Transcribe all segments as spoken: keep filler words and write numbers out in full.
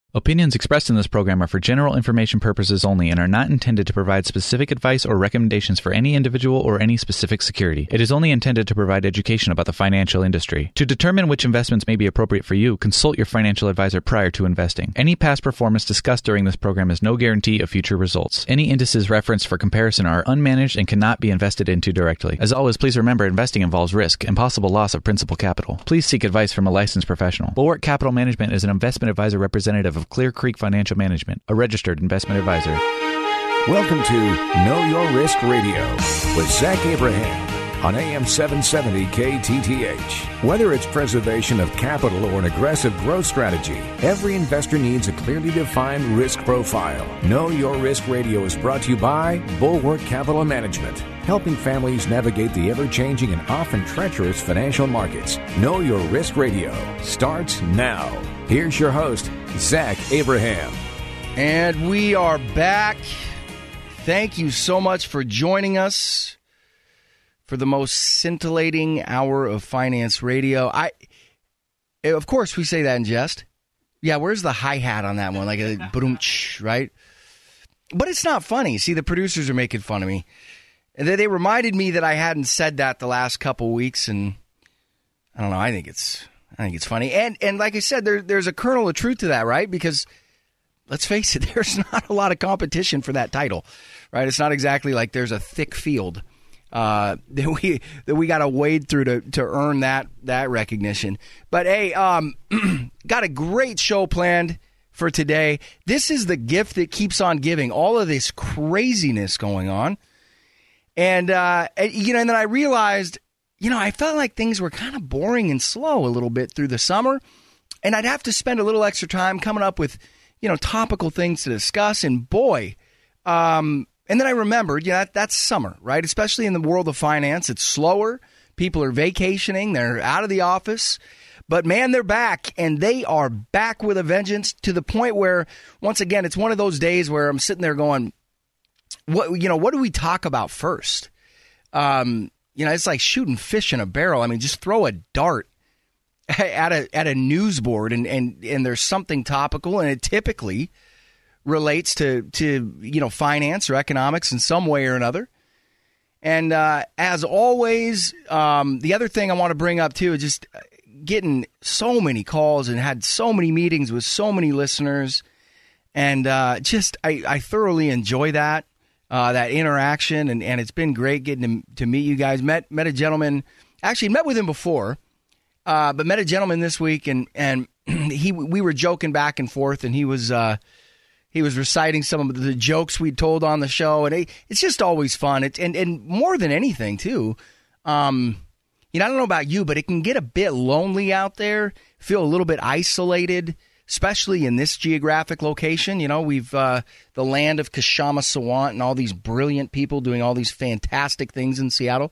Opinions expressed in this program are for general information purposes only and are not intended to provide specific advice or recommendations for any individual or any specific security. It is only intended to provide education about the financial industry. To determine which investments may be appropriate for you, consult your financial advisor prior to investing. Any past performance discussed during this program is no guarantee of future results. Any indices referenced for comparison are unmanaged and cannot be invested into directly. As always, please remember investing involves risk and possible loss of principal capital. Please seek advice from a licensed professional. Bulwark Capital Management is an investment advisor representative of Clear Creek Financial Management, a registered investment advisor. Welcome to Know Your Risk Radio with Zach Abraham on A M seven seventy K T T H. Whether it's preservation of capital or an aggressive growth strategy, every investor needs a clearly defined risk profile. Know Your Risk Radio is brought to you by Bulwark Capital Management, helping families navigate the ever-changing and often treacherous financial markets. Know Your Risk Radio starts now. Here's your host, Zach Abraham. And we are back. Thank you so much for joining us for the most scintillating hour of finance radio. I, of course, we say that in jest. Yeah, where's the hi-hat on that one? Like a boom-ch, right? But it's not funny. See, the producers are making fun of me. They, they reminded me that I hadn't said that the last couple weeks, and I don't know. I think it's... I think it's funny. And and like I said, there, there's a kernel of truth to that, right? Because let's face it, there's not a lot of competition for that title, right? It's not exactly like there's a thick field uh, that we that we got to wade through to, to earn that that recognition. But, hey, um, got a great show planned for today. This is the gift that keeps on giving, all of this craziness going on. And, uh, you know, and then I realized... You know, I felt like things were kind of boring and slow a little bit through the summer, and I'd have to spend a little extra time coming up with, you know, topical things to discuss, and boy, um, and then I remembered, yeah, that, that's summer, right? Especially in the world of finance, it's slower, people are vacationing, they're out of the office, but man, they're back, and they are back with a vengeance to the point where, once again, it's one of those days where I'm sitting there going, what, you know, what do we talk about first? Um You know, it's like shooting fish in a barrel. I mean, just throw a dart at a at a news board, and, and, and there's something topical, and it typically relates to, to, you know, finance or economics in some way or another. And uh, as always, um, the other thing I want to bring up, too, is just getting so many calls and had so many meetings with so many listeners. And uh, just I, I thoroughly enjoy that. Uh, that interaction, and, and it's been great getting to, to meet you guys. Met met a gentleman, actually met with him before, uh, but met a gentleman this week, and and he we were joking back and forth, and he was uh, he was reciting some of the jokes we'd told on the show, and it, it's just always fun. It, and and more than anything, too, um, you know, I don't know about you, but it can get a bit lonely out there, feel a little bit isolated. Especially in this geographic location. You know, we've uh, the land of Kashama Sawant and all these brilliant people doing all these fantastic things in Seattle.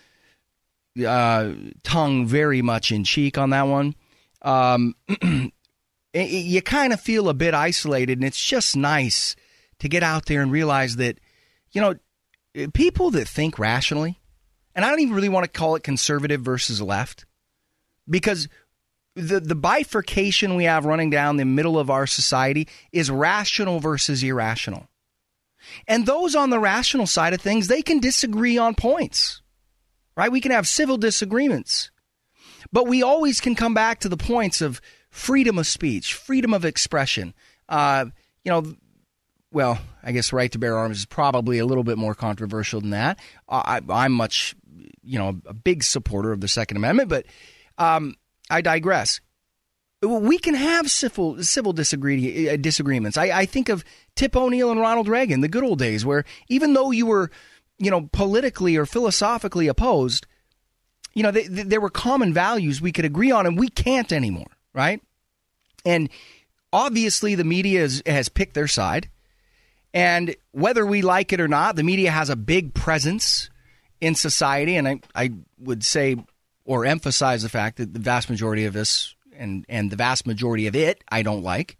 Uh, tongue very much in cheek on that one. Um, it, you kind of feel a bit isolated, and it's just nice to get out there and realize that, you know, people that think rationally, and I don't even really want to call it conservative versus left, because The the bifurcation we have running down the middle of our society is rational versus irrational. And those on the rational side of things, they can disagree on points, right? We can have civil disagreements. But we always can come back to the points of freedom of speech, freedom of expression. Uh, you know, well, I guess right to bear arms is probably a little bit more controversial than that. I, I'm much, you know, a big supporter of the Second Amendment, but um I digress. We can have civil civil disagree, disagreements. I, I think of Tip O'Neill and Ronald Reagan, the good old days, where even though you were, you know, politically or philosophically opposed, you know, they, they, there were common values we could agree on, and we can't anymore, right? And obviously the media has, has picked their side, and whether we like it or not, the media has a big presence in society, and I, I would say or emphasize the fact that the vast majority of us and, and the vast majority of it I don't like.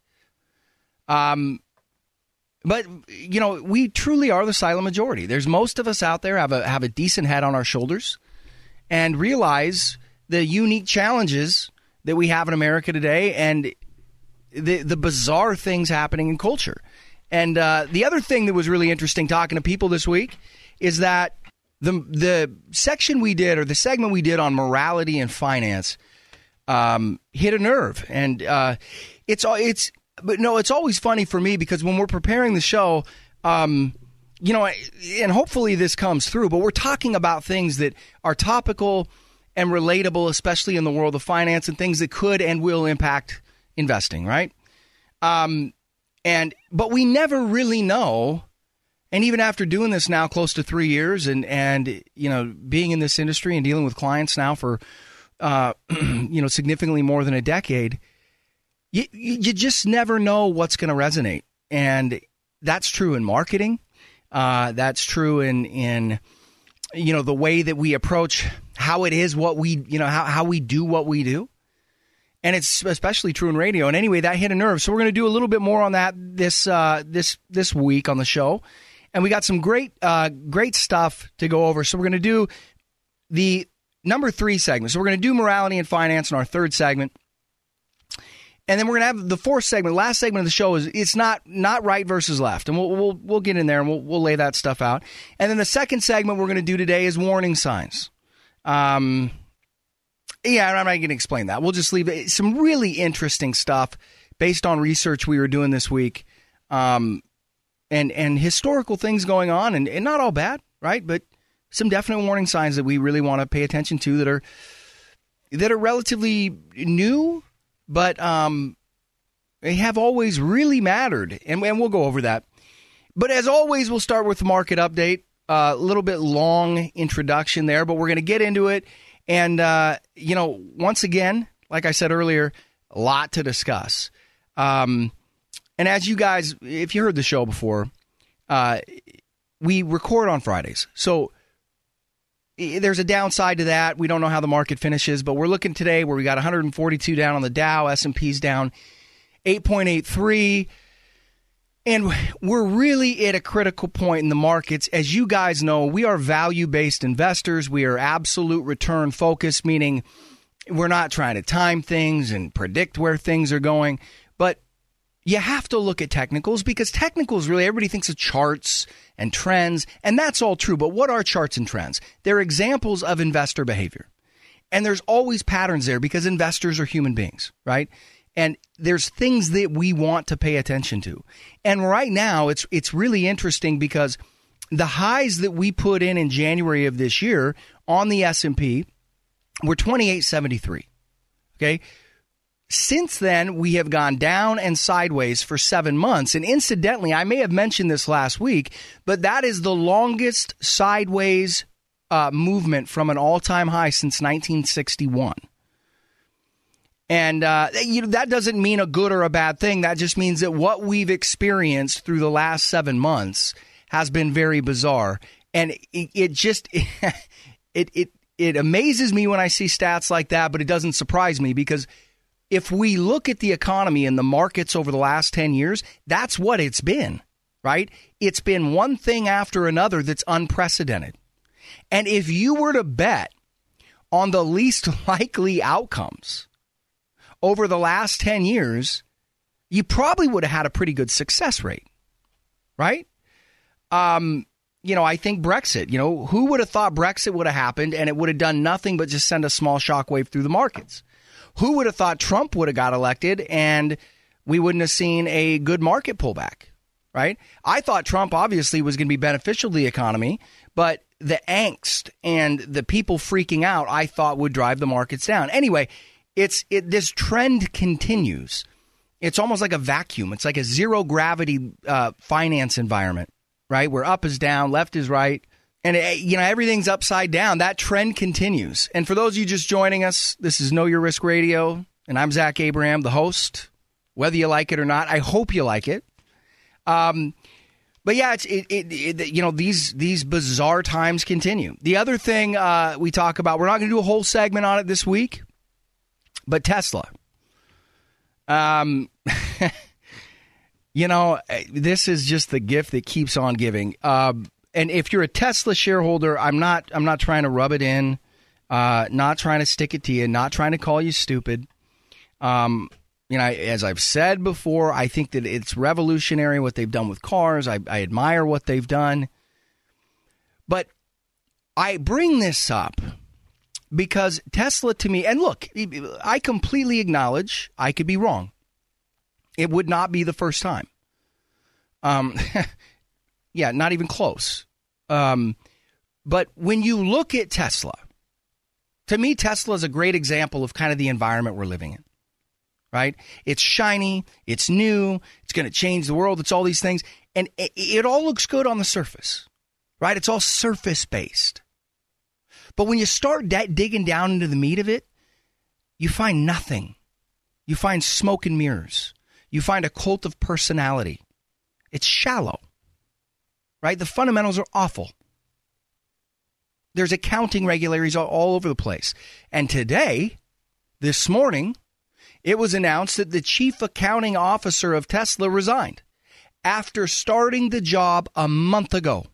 Um, but, you know, we truly are the silent majority. There's most of us out there have a have a decent head on our shoulders and realize the unique challenges that we have in America today. And the the bizarre things happening in culture. And uh, the other thing that was really interesting talking to people this week is that the the section we did, or the segment we did on morality and finance, um, hit a nerve. And uh, it's it's but no, it's always funny for me because when we're preparing the show, um, you know, and hopefully this comes through, but we're talking about things that are topical and relatable, especially in the world of finance, and things that could and will impact investing, right? Um, and but we never really know. And even after doing this now close to three years, and and you know being in this industry and dealing with clients now for uh, you know significantly more than a decade, you you just never know what's going to resonate, and that's true in marketing. Uh, that's true in in you know the way that we approach how it is what we you know how how we do what we do. And it's especially true in radio. And anyway, that hit a nerve. So we're going to do a little bit more on that this uh, this this week on the show. And we got some great uh, great stuff to go over. So we're going to do the number three segment. So we're going to do morality and finance in our third segment. And then we're going to have the fourth segment. Last segment of the show is it's not not right versus left. And we'll we'll we'll get in there and we'll we'll lay that stuff out. And then the second segment we're going to do today is warning signs. Um Yeah, I'm not going to explain that. We'll just leave it. Some really interesting stuff based on research we were doing this week, um, and and historical things going on, and, and not all bad, right? But some definite warning signs that we really want to pay attention to that are that are relatively new, but um, they have always really mattered, and, and we'll go over that. But as always, we'll start with the market update. A uh, little bit long introduction there, but we're going to get into it. And, uh, you know, once again, like I said earlier, a lot to discuss. Um, and as you guys, if you heard the show before, uh, we record on Fridays. So there's a downside to that. We don't know how the market finishes, but we're looking today where we got one hundred forty-two down on the Dow, S and P's down eight point eight three. And we're really at a critical point in the markets. As you guys know, we are value-based investors. We are absolute return focused, meaning we're not trying to time things and predict where things are going. But you have to look at technicals because technicals really, everybody thinks of charts and trends, and that's all true. But what are charts and trends? They're examples of investor behavior. And there's always patterns there because investors are human beings, right? And there's things that we want to pay attention to. And right now, it's it's really interesting because the highs that we put in in January of this year on the S and P were twenty-eight seventy-three. Okay? Since then, we have gone down and sideways for seven months. And incidentally, I may have mentioned this last week, but that is the longest sideways uh, movement from an all-time high since nineteen sixty-one. And uh, you know, that doesn't mean a good or a bad thing. That just means that what we've experienced through the last seven months has been very bizarre. And it, it just it it it amazes me when I see stats like that, but it doesn't surprise me because if we look at the economy and the markets over the last ten years, that's what it's been, right? It's been one thing after another that's unprecedented. And if you were to bet on the least likely outcomes over the last ten years, you probably would have had a pretty good success rate, right? Um, you know, I think Brexit, you know, who would have thought Brexit would have happened and it would have done nothing but just send a small shockwave through the markets? Who would have thought Trump would have got elected and we wouldn't have seen a good market pullback, right? I thought Trump obviously was going to be beneficial to the economy, but the angst and the people freaking out, I thought would drive the markets down. Anyway, It's it. This trend continues. It's almost like a vacuum. It's like a zero gravity uh, finance environment, right? Where up is down, left is right, and it, you know everything's upside down. That trend continues. And for those of you just joining us, this is Know Your Risk Radio, and I'm Zach Abraham, the host. Whether you like it or not, I hope you like it. Um, but yeah, it's it, it, it. You know these these bizarre times continue. The other thing uh, we talk about, we're not going to do a whole segment on it this week. But Tesla, um, you know, this is just the gift that keeps on giving. Um, and if you're a Tesla shareholder, I'm not. I'm not trying to rub it in, uh, not trying to stick it to you, not trying to call you stupid. Um, You know, as I've said before, I think that it's revolutionary what they've done with cars. I, I admire what they've done. But I bring this up because Tesla to me, and look, I completely acknowledge I could be wrong. It would not be the first time. Um, yeah, not even close. Um, but when you look at Tesla, to me, Tesla is a great example of kind of the environment we're living in, right? It's shiny, it's new, it's going to change the world, it's all these things. And it, it all looks good on the surface, right? It's all surface-based. But when you start da- digging down into the meat of it, you find nothing. You find smoke and mirrors. You find a cult of personality. It's shallow, right? The fundamentals are awful. There's accounting regularities all, all over the place. And today, this morning, it was announced that the chief accounting officer of Tesla resigned after starting the job a month ago.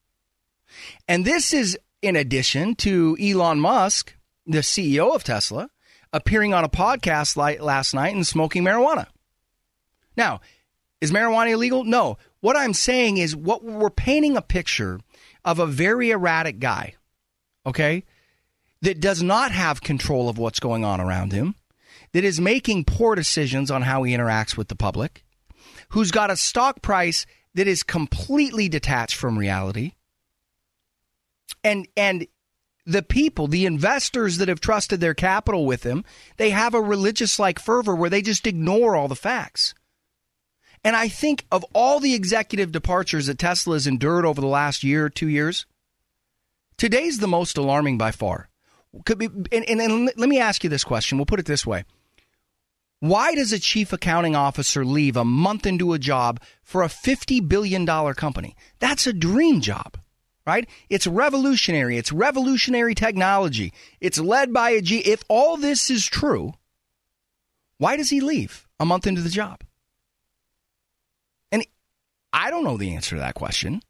And this is in addition to Elon Musk, the C E O of Tesla, appearing on a podcast last night and smoking marijuana. Now, is marijuana illegal? No. What I'm saying is what we're painting a picture of a very erratic guy, okay, that does not have control of what's going on around him, that is making poor decisions on how he interacts with the public, who's got a stock price that is completely detached from reality. And and the people, the investors that have trusted their capital with him, they have a religious-like fervor where they just ignore all the facts. And I think of all the executive departures that Tesla has endured over the last year or two years, today's the most alarming by far. Could be, and, and, and let me ask you this question. We'll put it this way. Why does a chief accounting officer leave a month into a job for a fifty billion dollars company? That's a dream job, right? It's revolutionary. It's revolutionary technology. It's led by a G. If all this is true, why does he leave a month into the job? And I don't know the answer to that question.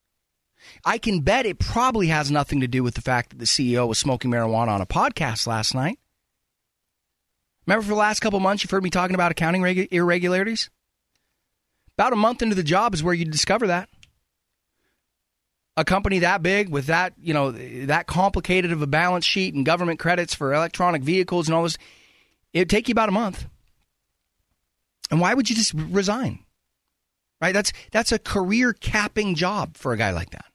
I can bet it probably has nothing to do with the fact that the C E O was smoking marijuana on a podcast last night. Remember for the last couple months, you've heard me talking about accounting regu- irregularities? About a month into the job is where you discover that. A company that big with that, you know, that complicated of a balance sheet and government credits for electronic vehicles and all this, it'd take you about a month. And why would you just resign? Right? That's that's a career capping job for a guy like that.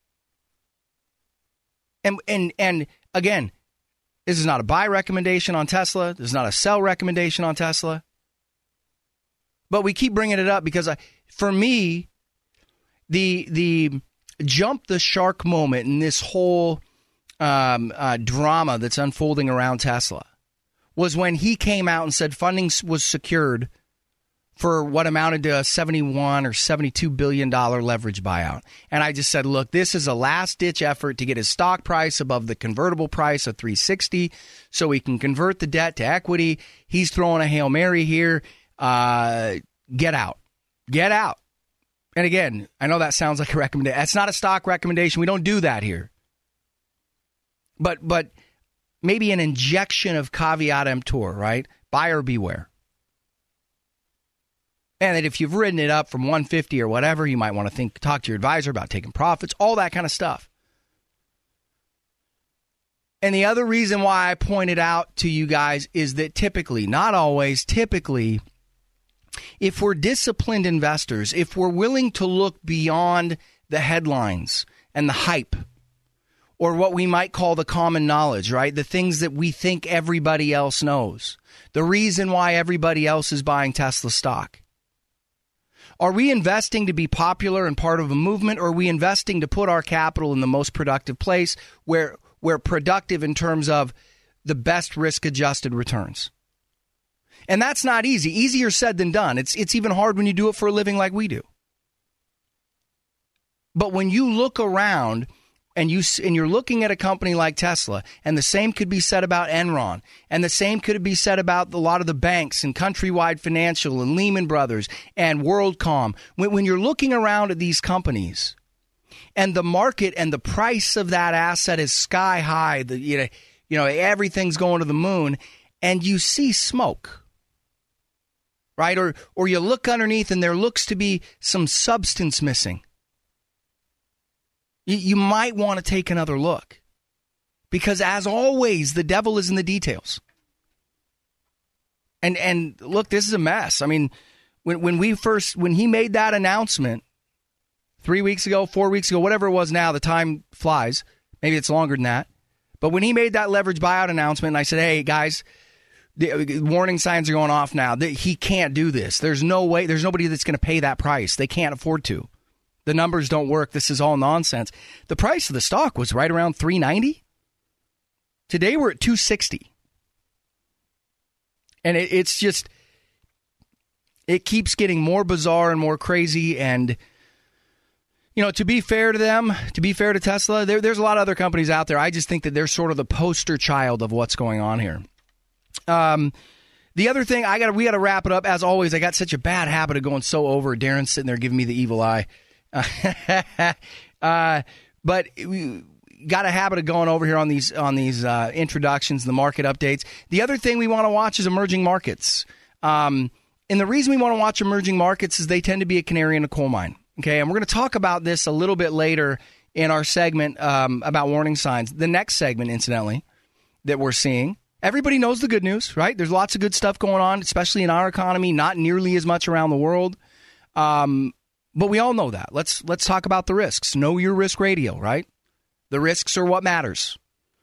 And and and again, this is not a buy recommendation on Tesla. This is not a sell recommendation on Tesla. But we keep bringing it up because I, for me, the the jump the shark moment in this whole um, uh, drama that's unfolding around Tesla was when he came out and said funding was secured for what amounted to a seventy-one or seventy-two billion dollars leverage buyout. And I just said, look, this is a last-ditch effort to get his stock price above the convertible price of three sixty so he can convert the debt to equity. He's throwing a Hail Mary here. Uh, get out. Get out. And again, I know that sounds like a recommendation. That's not a stock recommendation. We don't do that here. But, but maybe an injection of caveat emptor, right? Buyer beware. And that if you've ridden it up from one fifty or whatever, you might want to think, talk to your advisor about taking profits, all that kind of stuff. And the other reason why I pointed out to you guys is that typically, not always, typically, if we're disciplined investors, if we're willing to look beyond the headlines and the hype, or what we might call the common knowledge, right? The things that we think everybody else knows. The reason why everybody else is buying Tesla stock. Are we investing to be popular and part of a movement, or are we investing to put our capital in the most productive place where we're productive in terms of the best risk-adjusted returns? And that's not easy. Easier said than done. It's it's even hard when you do it for a living like we do. But when you look around and, you, and you're looking at a company like Tesla, and the same could be said about Enron, and the same could be said about a lot of the banks and Countrywide Financial and Lehman Brothers and WorldCom. When, when you're looking around at these companies and the market and the price of that asset is sky high, the, you know, you know everything's going to the moon, and you see smoke, right? Or or you look underneath and there looks to be some substance missing. You, you might want to take another look. Because as always, the devil is in the details. And and look, this is a mess. I mean, when when we first, when he made that announcement three weeks ago, four weeks ago, whatever it was now, the time flies. Maybe it's longer than that. But when he made that leverage buyout announcement, and I said, hey, guys, the warning signs are going off now. He can't do this. There's no way. There's nobody that's going to pay that price. They can't afford to. The numbers don't work. This is all nonsense. The price of the stock was right around three ninety. Today we're at two sixty. And it, it's just, it keeps getting more bizarre and more crazy. And, you know, to be fair to them, to be fair to Tesla, there, there's a lot of other companies out there. I just think that they're sort of the poster child of what's going on here. Um, the other thing, I got we got to wrap it up. As always, I got such a bad habit of going so over. Darren's sitting there giving me the evil eye. uh, but we got a habit of going over here on these on these uh, introductions, the market updates. The other thing we want to watch is emerging markets. Um, and the reason we want to watch emerging markets is they tend to be a canary in a coal mine. Okay, and we're going to talk about this a little bit later in our segment um, about warning signs. The next segment, incidentally, that we're seeing. Everybody knows the good news, right? There's lots of good stuff going on, especially in our economy, not nearly as much around the world. Um, but we all know that. Let's let's talk about the risks. Know Your Risk Radio, right? The risks are what matters.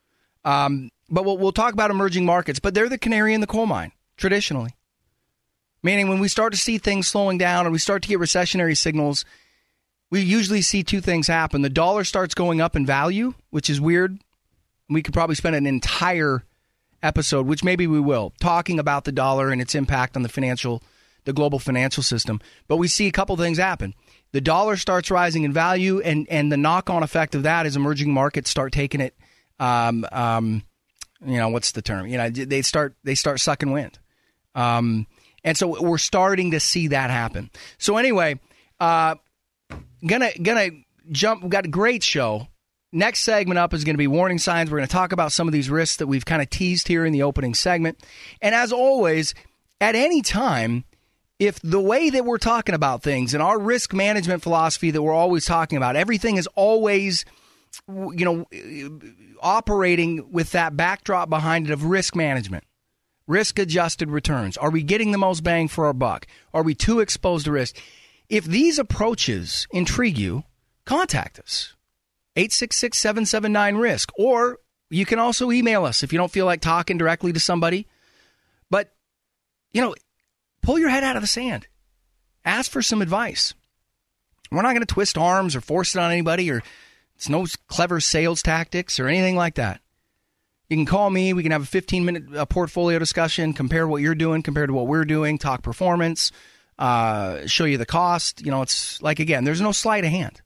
Um, but we'll, we'll talk about emerging markets, but they're the canary in the coal mine, traditionally. Meaning when we start to see things slowing down and we start to get recessionary signals, we usually see two things happen. The dollar starts going up in value, which is weird. We could probably spend an entire episode, which maybe we will, talking about the dollar and its impact on the financial, the global financial system. But we see a couple things happen. The dollar starts rising in value, and, and the knock-on effect of that is emerging markets start taking it. Um, um, you know, what's the term? You know, they start they start sucking wind, um, and so we're starting to see that happen. So anyway, uh, gonna gonna jump. We've got a great show. Next segment up is going to be warning signs. We're going to talk about some of these risks that we've kind of teased here in the opening segment. And as always, at any time, if the way that we're talking about things and our risk management philosophy that we're always talking about, everything is always, you know, operating with that backdrop behind it of risk management, risk-adjusted returns. Are we getting the most bang for our buck? Are we too exposed to risk? If these approaches intrigue you, contact us. eight six six, seven seven nine, risk. Or you can also email us if you don't feel like talking directly to somebody. But, you know, pull your head out of the sand. Ask for some advice. We're not going to twist arms or force it on anybody, or it's no clever sales tactics or anything like that. You can call me. We can have a fifteen-minute uh, portfolio discussion, compare what you're doing compared to what we're doing, talk performance, uh, show you the cost. You know, it's like, again, there's no sleight of hand.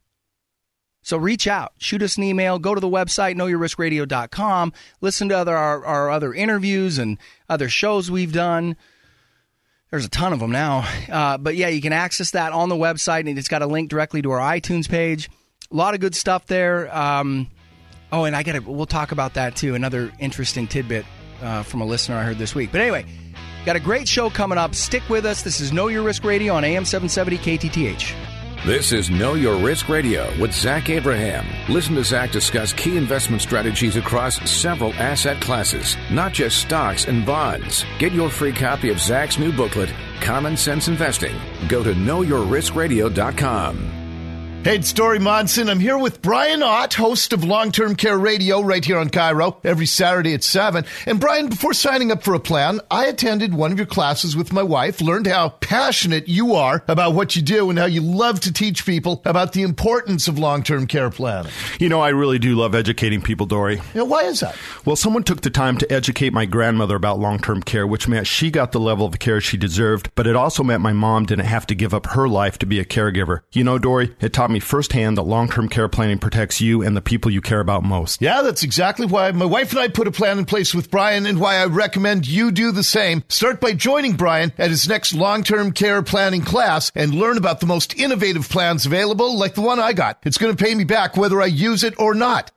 So reach out, shoot us an email, go to the website, know your risk radio dot com, listen to other our, our other interviews and other shows we've done. There's a ton of them now. Uh, but yeah, you can access that on the website, and it's got a link directly to our iTunes page. A lot of good stuff there. Um, oh, and I got to, we'll talk about that too. Another interesting tidbit uh, from a listener I heard this week. But anyway, got a great show coming up. Stick with us. This is Know Your Risk Radio on A M seven seventy K T T H. This is Know Your Risk Radio with Zach Abraham. Listen to Zach discuss key investment strategies across several asset classes, not just stocks and bonds. Get your free copy of Zach's new booklet, Common Sense Investing. Go to know your risk radio dot com. Hey, it's Dory Monson. I'm here with Brian Ott, host of Long-Term Care Radio right here on Cairo every Saturday at seven. And Brian, before signing up for a plan, I attended one of your classes with my wife, learned how passionate you are about what you do and how you love to teach people about the importance of long-term care planning. You know, I really do love educating people, Dory. Yeah, why is that? Well, someone took the time to educate my grandmother about long-term care, which meant she got the level of care she deserved, but it also meant my mom didn't have to give up her life to be a caregiver. You know, Dory, it taught me firsthand that long-term care planning protects you and the people you care about most. Yeah, that's exactly why my wife and I put a plan in place with Brian, and why I recommend you do the same. Start by joining Brian at his next long-term care planning class and learn about the most innovative plans available, like the one I got. It's going to pay me back whether I use it or not.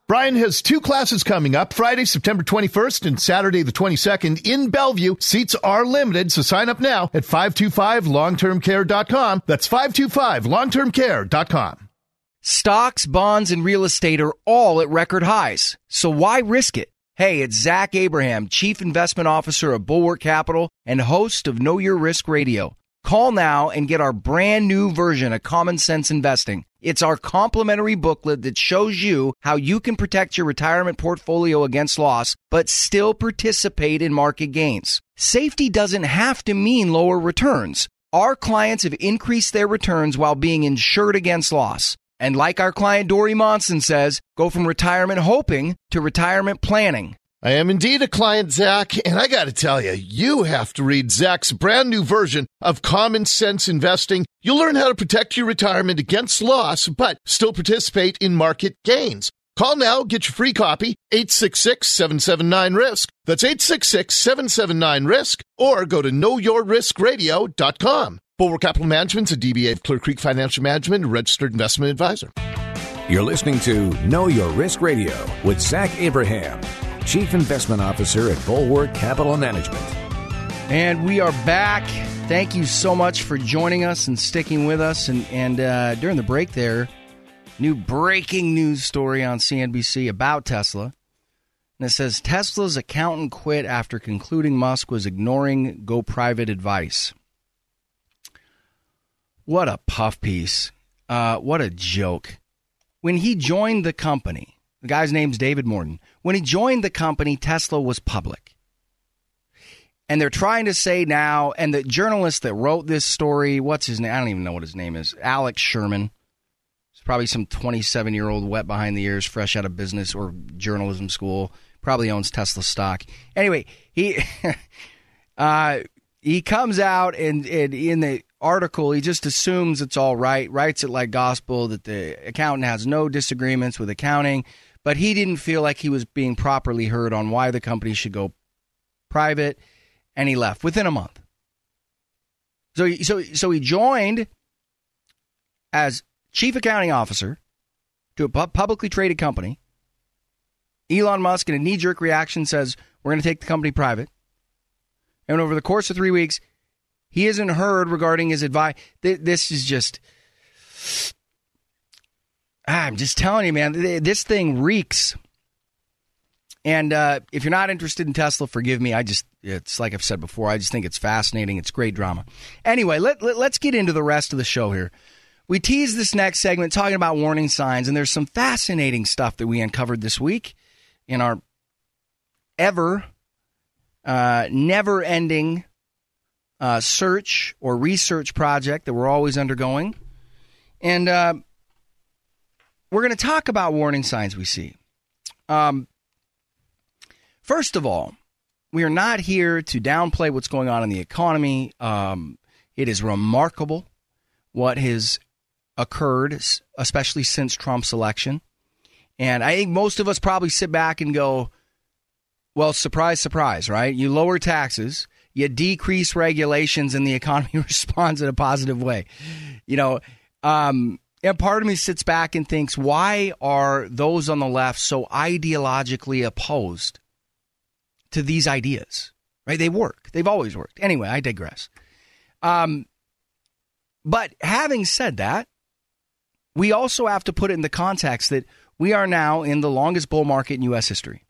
Brian has two classes coming up, Friday, September twenty-first and Saturday the twenty-second in Bellevue. Seats are limited, so sign up now at five two five long term care dot com. That's five two five long term care dot com. Stocks, bonds, and real estate are all at record highs, so why risk it? Hey, it's Zach Abraham, Chief Investment Officer of Bulwark Capital and host of Know Your Risk Radio. Call now and get our brand new version of Common Sense Investing. It's our complimentary booklet that shows you how you can protect your retirement portfolio against loss, but still participate in market gains. Safety doesn't have to mean lower returns. Our clients have increased their returns while being insured against loss. And like our client Dory Monson says, go from retirement hoping to retirement planning. I am indeed a client, Zach, and I got to tell you, you have to read Zach's brand new version of Common Sense Investing. You'll learn how to protect your retirement against loss, but still participate in market gains. Call now, get your free copy, eight six six, seven seven nine, risk. That's eight six six, seven seven nine, risk, or go to know your risk radio dot com. Bulwark Capital Management's a D B A of Clear Creek Financial Management, a registered investment advisor. You're listening to Know Your Risk Radio with Zach Abraham, Chief Investment Officer at Bulwark Capital Management. And we are back. Thank you so much for joining us and sticking with us. And, and uh, during the break there, new breaking news story on C N B C about Tesla. And it says, Tesla's accountant quit after concluding Musk was ignoring go private advice. What a puff piece. Uh, what a joke. When he joined the company, the guy's name's David Morton. When he joined the company, Tesla was public. And they're trying to say now, and the journalist that wrote this story, what's his name? I don't even know what his name is. Alex Sherman. It's probably some twenty-seven-year-old wet behind the ears, fresh out of business or journalism school. Probably owns Tesla stock. Anyway, he uh, he comes out and, and in the article, he just assumes it's all right, writes it like gospel, that the accountant has no disagreements with accounting, but he didn't feel like he was being properly heard on why the company should go private, and he left within a month. So, so, so he joined as chief accounting officer to a pu- publicly traded company. Elon Musk, in a knee-jerk reaction, says, we're going to take the company private. And over the course of three weeks, he isn't heard regarding his advice. This is just, I'm just telling you, man, this thing reeks. And uh, if you're not interested in Tesla, forgive me. I just, it's like I've said before, I just think it's fascinating. It's great drama. Anyway, let, let, let's get into the rest of the show here. We teased this next segment talking about warning signs, and there's some fascinating stuff that we uncovered this week in our ever, uh, never-ending Uh, search or research project that we're always undergoing. And uh, we're going to talk about warning signs we see. Um, first of all, we are not here to downplay what's going on in the economy. Um, it is remarkable what has occurred, especially since Trump's election. And I think most of us probably sit back and go, well, surprise, surprise, right? You lower taxes, you decrease regulations, and the economy responds in a positive way. You know, um, and part of me sits back and thinks, why are those on the left so ideologically opposed to these ideas? Right? They work. They've always worked. Anyway, I digress. Um, but having said that, we also have to put it in the context that we are now in the longest bull market in U S history.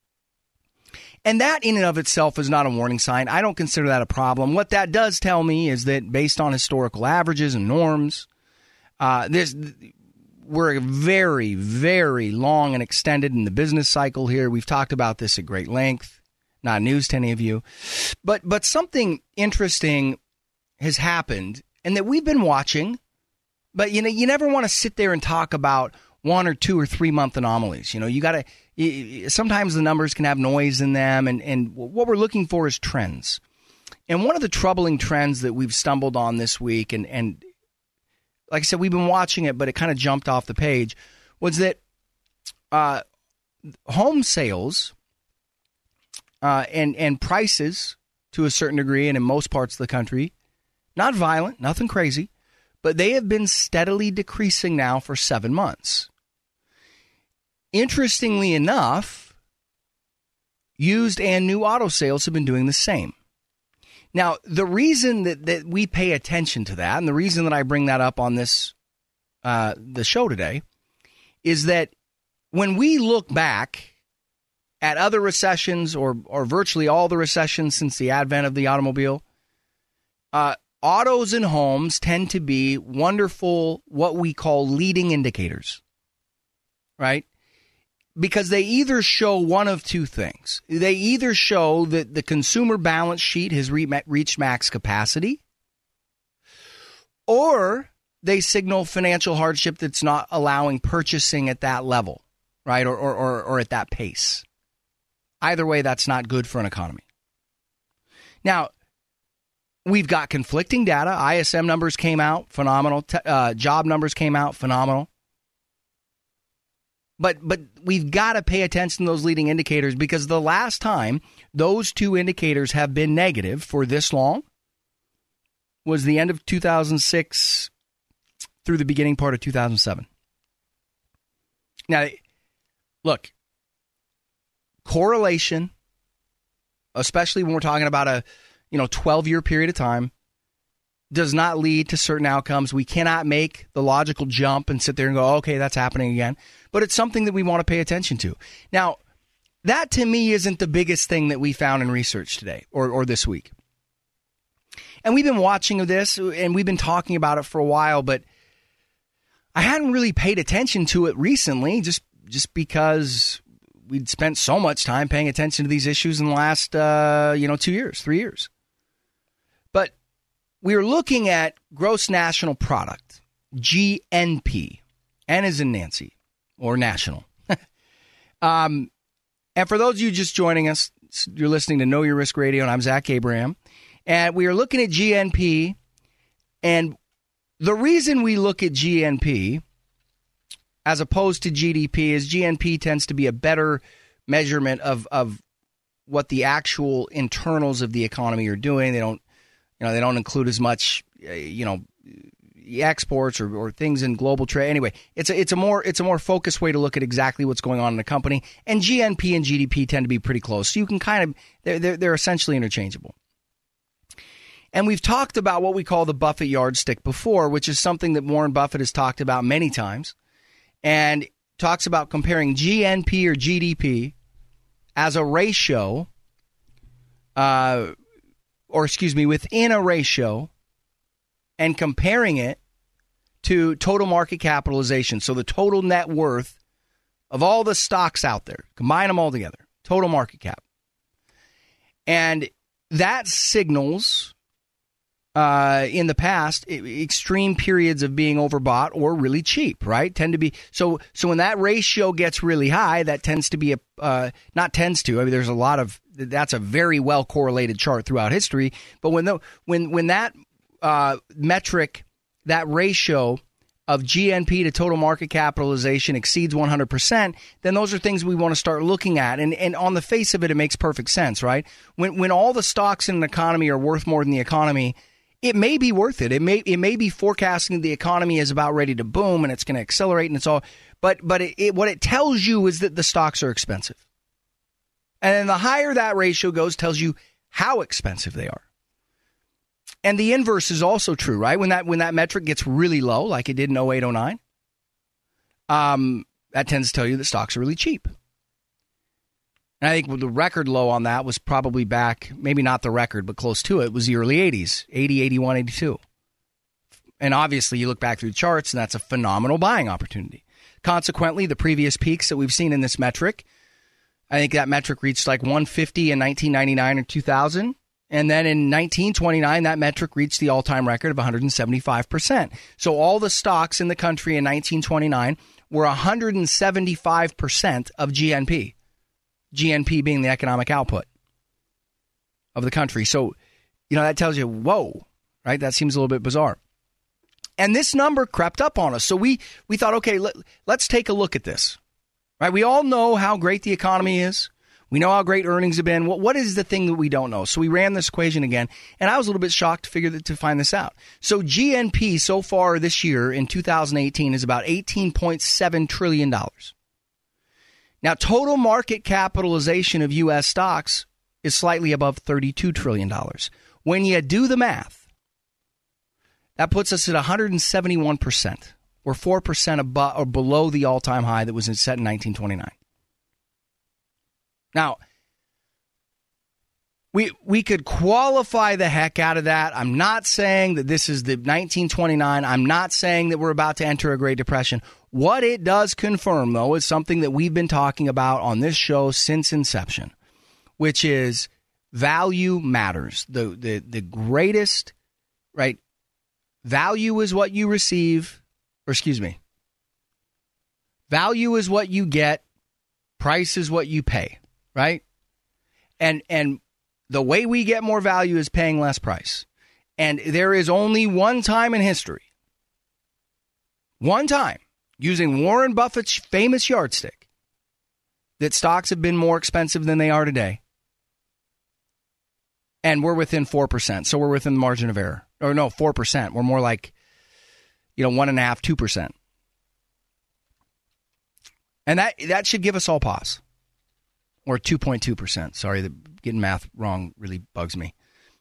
And that in and of itself is not a warning sign. I don't consider that a problem. What that does tell me is that based on historical averages and norms, uh, this we're very, very long and extended in the business cycle here. We've talked about this at great length. Not news to any of you. But but something interesting has happened and that we've been watching. But, you know, you never want to sit there and talk about one or two or three month anomalies. You know, you got to sometimes the numbers can have noise in them. And, and what we're looking for is trends. And one of the troubling trends that we've stumbled on this week, and, and like I said, we've been watching it, but it kind of jumped off the page, was that uh, home sales uh, and, and prices to a certain degree, and in most parts of the country, not violent, nothing crazy, but they have been steadily decreasing now for seven months. interestingly enough, used and new auto sales have been doing the same. Now, the reason that, that we pay attention to that, and the reason that I bring that up on this uh, the show today, is that when we look back at other recessions or or virtually all the recessions since the advent of the automobile, uh, autos and homes tend to be wonderful, what we call leading indicators, right? Because they either show one of two things. They either show that the consumer balance sheet has re- reached max capacity, or they signal financial hardship that's not allowing purchasing at that level, right, or or or, or at that pace. Either way, that's not good for an economy. Now, we've got conflicting data. I S M numbers came out, phenomenal. Uh, job numbers came out, phenomenal. But but we've got to pay attention to those leading indicators, because the last time those two indicators have been negative for this long was the end of two thousand six through the beginning part of two thousand seven. Now, look, correlation, especially when we're talking about a you know twelve-year period of time, does not lead to certain outcomes. We cannot make the logical jump and sit there and go, okay, that's happening again. But it's something that we want to pay attention to. Now, that to me isn't the biggest thing that we found in research today or, or this week. And we've been watching this and we've been talking about it for a while, but I hadn't really paid attention to it recently just, just because we'd spent so much time paying attention to these issues in the last, uh, you know, two years, three years. But we are looking at gross national product, G N P, N as in Nancy, or national. um, and for those of you just joining us, you're listening to Know Your Risk Radio, and I'm Zach Abraham. And we are looking at G N P, and the reason we look at G N P as opposed to G D P is G N P tends to be a better measurement of, of what the actual internals of the economy are doing. They don't You know, they don't include as much, uh, you know, exports or, or things in global trade. Anyway, it's a, it's a more it's a more focused way to look at exactly what's going on in a company. And G N P and G D P tend to be pretty close. So you can kind of they're, they're they're essentially interchangeable. And we've talked about what we call the Buffett yardstick before, which is something that Warren Buffett has talked about many times, and talks about comparing G N P or G D P as a ratio. Uh. or excuse me, within a ratio, and comparing it to total market capitalization. So the total net worth of all the stocks out there, combine them all together, total market cap. And that signals, uh, in the past, extreme periods of being overbought or really cheap, right? Tend to be, so so when that ratio gets really high, that tends to be, a uh, not tends to, I mean, there's a lot of, that's a very well correlated chart throughout history. But when the, when when that uh, metric, that ratio of G N P to total market capitalization exceeds one hundred percent, then those are things we want to start looking at. And and on the face of it, it makes perfect sense, right? When when all the stocks in an economy are worth more than the economy, it may be worth it. It may it may be forecasting the economy is about ready to boom and it's going to accelerate and it's all. But but it, it, what it tells you is that the stocks are expensive. And then the higher that ratio goes, tells you how expensive they are. And the inverse is also true, right? When that when that metric gets really low, like it did in oh eight, oh nine, um, that tends to tell you that stocks are really cheap. And I think the record low on that was probably back, maybe not the record, but close to it, was the early eighties, eighty, eighty-one, eighty-two. And obviously you look back through the charts, and that's a phenomenal buying opportunity. Consequently, the previous peaks that we've seen in this metric, I think that metric reached like one fifty in nineteen ninety-nine or two thousand. And then in nineteen twenty-nine, that metric reached the all-time record of one hundred seventy-five percent. So all the stocks in the country in nineteen twenty-nine were one hundred seventy-five percent of G N P. G N P being the economic output of the country. So, you know, that tells you, whoa, right? That seems a little bit bizarre. And this number crept up on us. So we, we thought, okay, let, let's take a look at this. Right? We all know how great the economy is. We know how great earnings have been. What, what is the thing that we don't know? So we ran this equation again, and I was a little bit shocked to figure that, to find this out. So G N P so far this year in two thousand eighteen is about eighteen point seven trillion dollars. Now, total market capitalization of U S stocks is slightly above thirty-two trillion dollars. When you do the math, that puts us at one hundred seventy-one percent. We're four percent above or below the all-time high that was set in nineteen twenty-nine. Now, we we could qualify the heck out of that. I'm not saying that this is the nineteen twenty-nine. I'm not saying that we're about to enter a Great Depression. What it does confirm, though, is something that we've been talking about on this show since inception, which is value matters. The the the greatest, right? Value is what you receive. Or excuse me, value is what you get, price is what you pay, right? And and the way we get more value is paying less price. And there is only one time in history, one time, using Warren Buffett's famous yardstick, that stocks have been more expensive than they are today. And we're within four percent, so we're within the margin of error. Or no, four percent. We're more like, you know, one and a half, two percent. And that that should give us all pause. Or two point two percent. Sorry, the, getting math wrong really bugs me.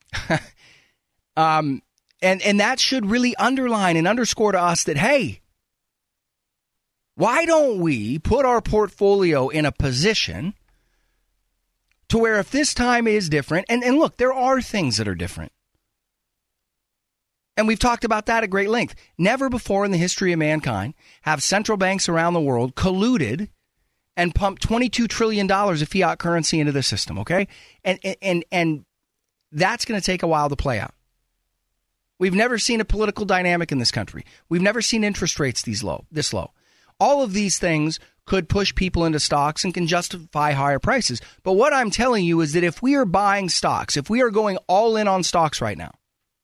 um, and, and that should really underline and underscore to us that, hey, why don't we put our portfolio in a position to where if this time is different, and, and look, there are things that are different. And we've talked about that at great length. Never before in the history of mankind have central banks around the world colluded and pumped twenty-two trillion dollars of fiat currency into the system, okay? And and and that's going to take a while to play out. We've never seen a political dynamic in this country. We've never seen interest rates these low, this low. All of these things could push people into stocks and can justify higher prices. But what I'm telling you is that if we are buying stocks, if we are going all in on stocks right now,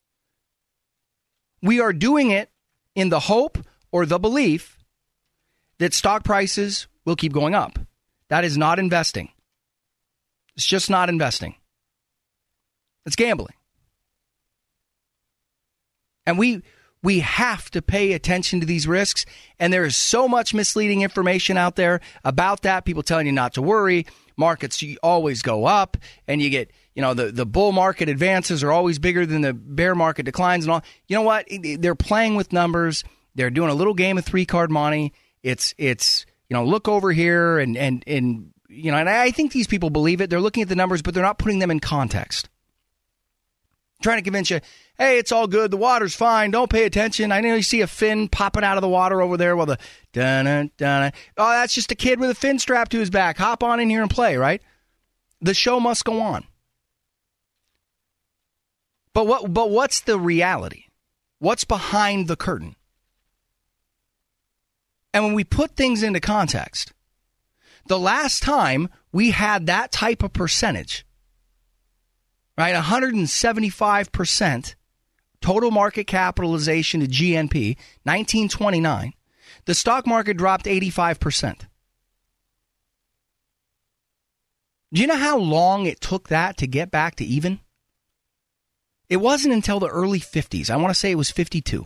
we are doing it in the hope or the belief that stock prices will keep going up. That is not investing. It's just not investing. It's gambling. And we we have to pay attention to these risks. And there is so much misleading information out there about that. People telling you not to worry. Markets always go up, and you get, you know, the, the bull market advances are always bigger than the bear market declines and all. You know what? They're playing with numbers. They're doing a little game of three-card money. It's, it's you know, look over here, and, and, and you know, and I think these people believe it. They're looking at the numbers, but they're not putting them in context. Trying to convince you, hey, it's all good. The water's fine. Don't pay attention. I know you see a fin popping out of the water over there while the dun dun. Oh, that's just a kid with a fin strapped to his back. Hop on in here and play, right? The show must go on. But what? But what's the reality? What's behind the curtain? And when we put things into context, the last time we had that type of percentage, right, one hundred seventy-five percent total market capitalization to G N P, nineteen twenty-nine, the stock market dropped eighty-five percent. Do you know how long it took that to get back to even? It wasn't until the early fifties. I want to say it was fifty-two.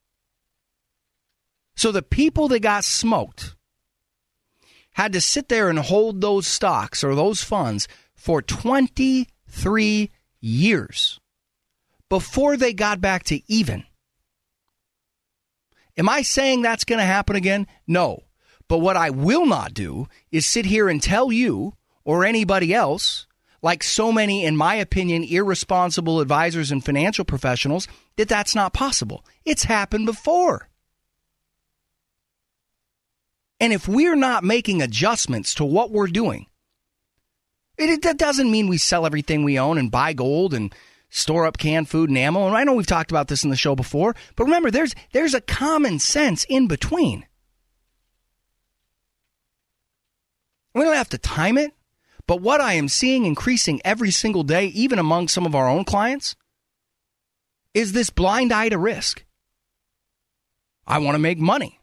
So the people that got smoked had to sit there and hold those stocks or those funds for twenty-three years before they got back to even. Am I saying that's going to happen again? No. But what I will not do is sit here and tell you or anybody else, like so many, in my opinion, irresponsible advisors and financial professionals, that that's not possible. It's happened before. And if we're not making adjustments to what we're doing, it, that doesn't mean we sell everything we own and buy gold and store up canned food and ammo. And I know we've talked about this in the show before, but remember, there's there's a common sense in between. We don't have to time it, but what I am seeing increasing every single day, even among some of our own clients, is this blind eye to risk. I want to make money.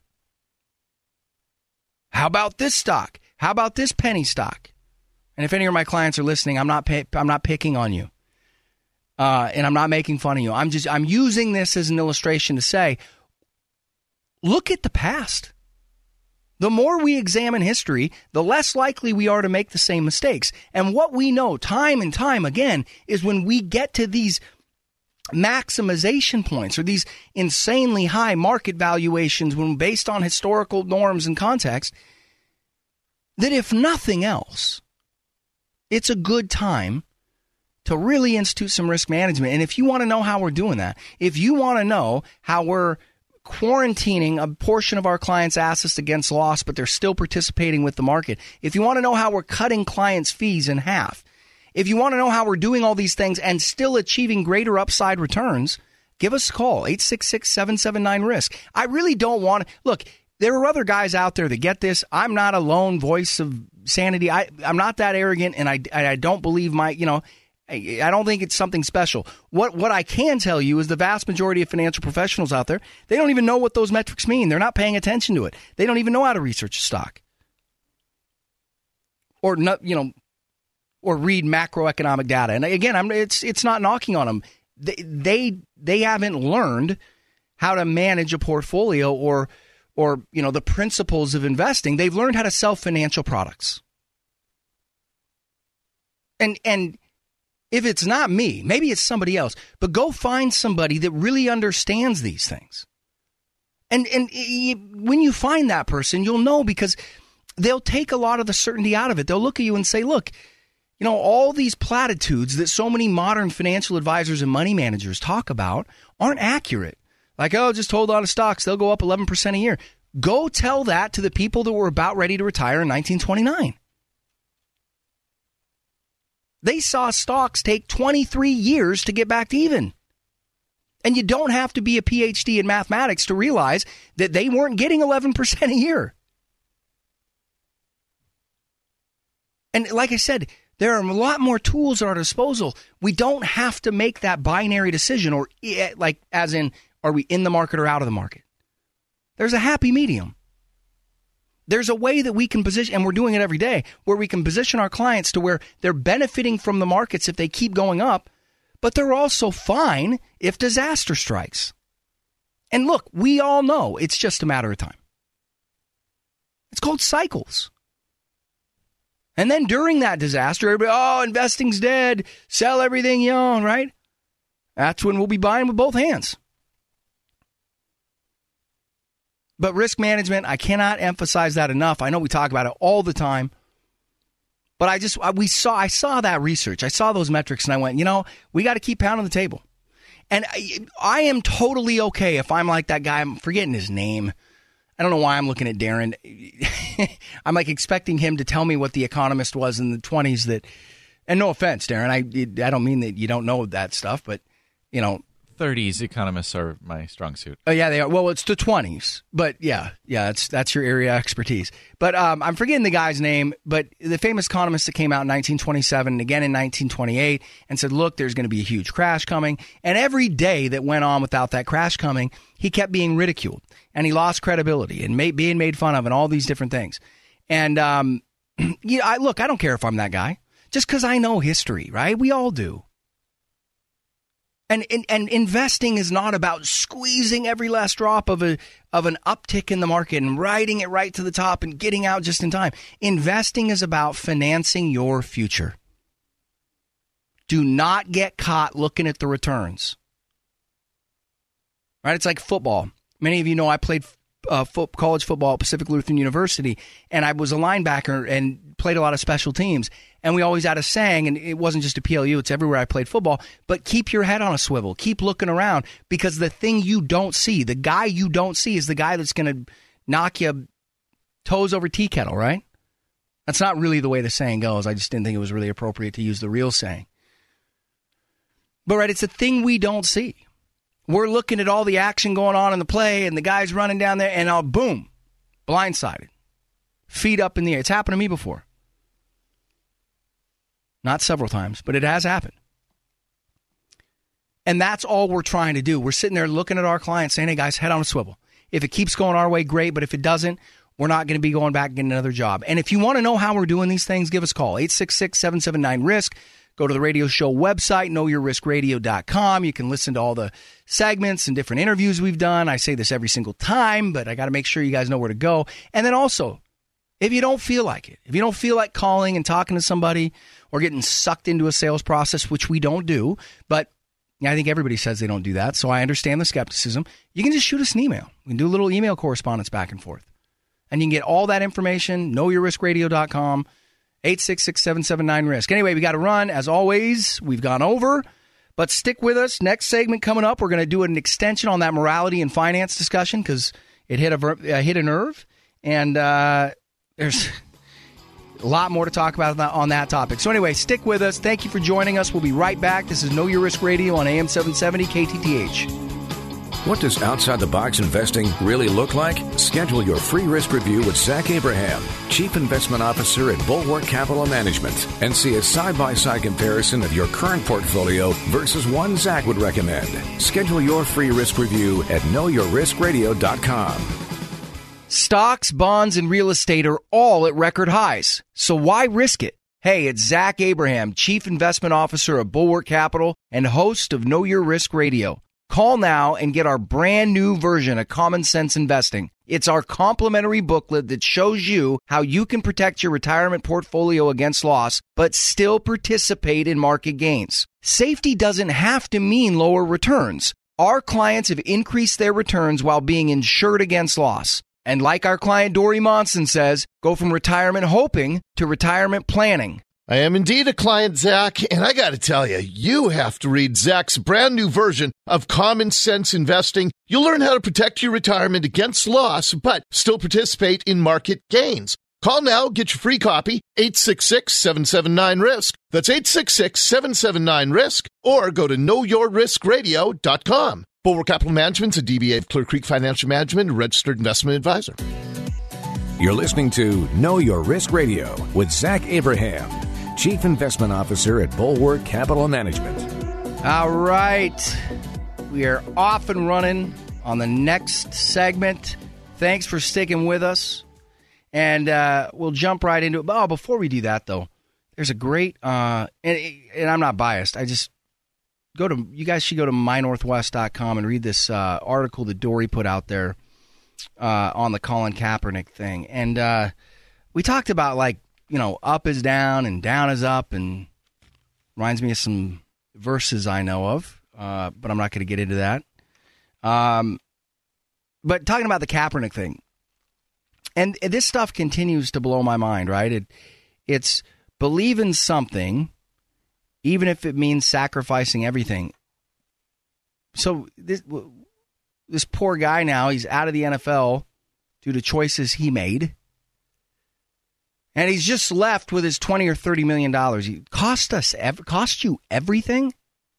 How about this stock? How about this penny stock? And if any of my clients are listening, I'm not pay, I'm not picking on you, uh, and I'm not making fun of you. I'm just I'm using this as an illustration to say, look at the past. The more we examine history, the less likely we are to make the same mistakes. And what we know time and time again is when we get to these maximization points or these insanely high market valuations when based on historical norms and context, that if nothing else, it's a good time to really institute some risk management. And if you want to know how we're doing that, if you want to know how we're quarantining a portion of our clients' assets against loss, but they're still participating with the market, if you want to know how we're cutting clients' fees in half, if you want to know how we're doing all these things and still achieving greater upside returns, give us a call, eight six six, seven seven nine, risk. I really don't want to, look, there are other guys out there that get this. I'm not a lone voice of sanity. I, I'm not that arrogant, and I, I don't believe my, you know, I, I don't think it's something special. What what I can tell you is the vast majority of financial professionals out there, they don't even know what those metrics mean. They're not paying attention to it. They don't even know how to research a stock. Or, not, you know, or read macroeconomic data. And again, I'm, it's it's not knocking on them. They, they they haven't learned how to manage a portfolio or or you know the principles of investing. They've learned how to sell financial products. And and if it's not me, maybe it's somebody else, but go find somebody that really understands these things. And and when you find that person, you'll know, because they'll take a lot of the certainty out of it. They'll look at you and say, look, you know, all these platitudes that so many modern financial advisors and money managers talk about aren't accurate. Like, oh, just hold on to stocks. They'll go up eleven percent a year. Go tell that to the people that were about ready to retire in nineteen twenty-nine. They saw stocks take twenty-three years to get back to even. And you don't have to be a P H D in mathematics to realize that they weren't getting eleven percent a year. And like I said, there are a lot more tools at our disposal. We don't have to make that binary decision, or like as in, are we in the market or out of the market? There's a happy medium. There's a way that we can position, and we're doing it every day, where we can position our clients to where they're benefiting from the markets if they keep going up, but they're also fine if disaster strikes. And look, we all know it's just a matter of time. It's called cycles. And then during that disaster, everybody, oh, investing's dead, sell everything you own, right? That's when we'll be buying with both hands. But risk management, I cannot emphasize that enough. I know we talk about it all the time, but I just we saw I saw that research, I saw those metrics, and I went, you know, we got to keep pounding the table. And I, I am totally okay if I'm like that guy. I'm forgetting his name. I don't know why I'm looking at Darren. I'm like expecting him to tell me what The Economist was in the twenties. That, and no offense, Darren, I I don't mean that you don't know that stuff, but you know. thirties economists are my strong suit. Oh yeah, they are. Well, it's the twenties, but yeah, yeah, that's that's your area of expertise. But um, I'm forgetting the guy's name, but the famous economist that came out in nineteen twenty-seven and again in nineteen twenty-eight and said, look, there's going to be a huge crash coming. And every day that went on without that crash coming, he kept being ridiculed and he lost credibility and made, being made fun of and all these different things. And um, yeah, I, look, I don't care if I'm that guy, just because I know history, right? We all do. And, and and investing is not about squeezing every last drop of a of an uptick in the market and riding it right to the top and getting out just in time. Investing is about financing your future. Do not get caught looking at the returns. Right? It's like football. Many of you know I played uh, fo- college football at Pacific Lutheran University, and I was a linebacker and played a lot of special teams. And we always had a saying, and it wasn't just at P L U, it's everywhere I played football, but keep your head on a swivel. Keep looking around, because the thing you don't see, the guy you don't see is the guy that's going to knock you toes over tea kettle, right? That's not really the way the saying goes. I just didn't think it was really appropriate to use the real saying. But right, it's a thing we don't see. We're looking at all the action going on in the play, and the guy's running down there, and I'll boom, blindsided. Feet up in the air. It's happened to me before. Not several times, but it has happened. And that's all we're trying to do. We're sitting there looking at our clients saying, hey, guys, head on a swivel. If it keeps going our way, great. But if it doesn't, we're not going to be going back and getting another job. And if you want to know how we're doing these things, give us a call. eight six six, seven seven nine, risk. Go to the radio show website, know your risk radio dot com. You can listen to all the segments and different interviews we've done. I say this every single time, but I got to make sure you guys know where to go. And then also, if you don't feel like it, if you don't feel like calling and talking to somebody or getting sucked into a sales process, which we don't do, but I think everybody says they don't do that, so I understand the skepticism, you can just shoot us an email. We can do a little email correspondence back and forth. And you can get all that information, know your risk radio dot com, eight six six, seven seven nine, risk. Anyway, we got to run. As always, we've gone over, but stick with us. Next segment coming up, we're going to do an extension on that morality and finance discussion because it hit a, ver- uh, hit a nerve, and uh, there's a lot more to talk about on that topic. So anyway, stick with us. Thank you for joining us. We'll be right back. This is Know Your Risk Radio on A M seven seventy K T T H. What does outside-the-box investing really look like? Schedule your free risk review with Zach Abraham, Chief Investment Officer at Bulwark Capital Management, and see a side-by-side comparison of your current portfolio versus one Zach would recommend. Schedule your free risk review at know your risk radio dot com. Stocks, bonds, and real estate are all at record highs, so why risk it? Hey, it's Zach Abraham, Chief Investment Officer of Bulwark Capital and host of Know Your Risk Radio. Call now and get our brand new version of Common Sense Investing. It's our complimentary booklet that shows you how you can protect your retirement portfolio against loss, but still participate in market gains. Safety doesn't have to mean lower returns. Our clients have increased their returns while being insured against loss. And like our client Dory Monson says, go from retirement hoping to retirement planning. I am indeed a client, Zach, and I got to tell you, you have to read Zach's brand new version of Common Sense Investing. You'll learn how to protect your retirement against loss, but still participate in market gains. Call now, get your free copy, eight six six, seven seven nine, risk. That's eight six six, seven seven nine, risk, or go to know your risk radio dot com. Bulwark Capital Management's a D B A of Clear Creek Financial Management, a registered investment advisor. You're listening to Know Your Risk Radio with Zach Abraham, Chief Investment Officer at Bulwark Capital Management. All right. We are off and running on the next segment. Thanks for sticking with us. And uh, we'll jump right into it. Oh, before we do that, though, there's a great, uh, and, and I'm not biased. I just go to, you guys should go to my northwest dot com and read this uh, article that Dory put out there uh, on the Colin Kaepernick thing. And uh, we talked about, like, you know, up is down and down is up, and reminds me of some verses I know of, uh, but I'm not going to get into that. Um, but talking about the Kaepernick thing, and this stuff continues to blow my mind, right? It, it's believe in something, even if it means sacrificing everything. So this this poor guy now, he's out of the N F L due to choices he made. And he's just left with his twenty or thirty million dollars. He cost us ev- cost you everything?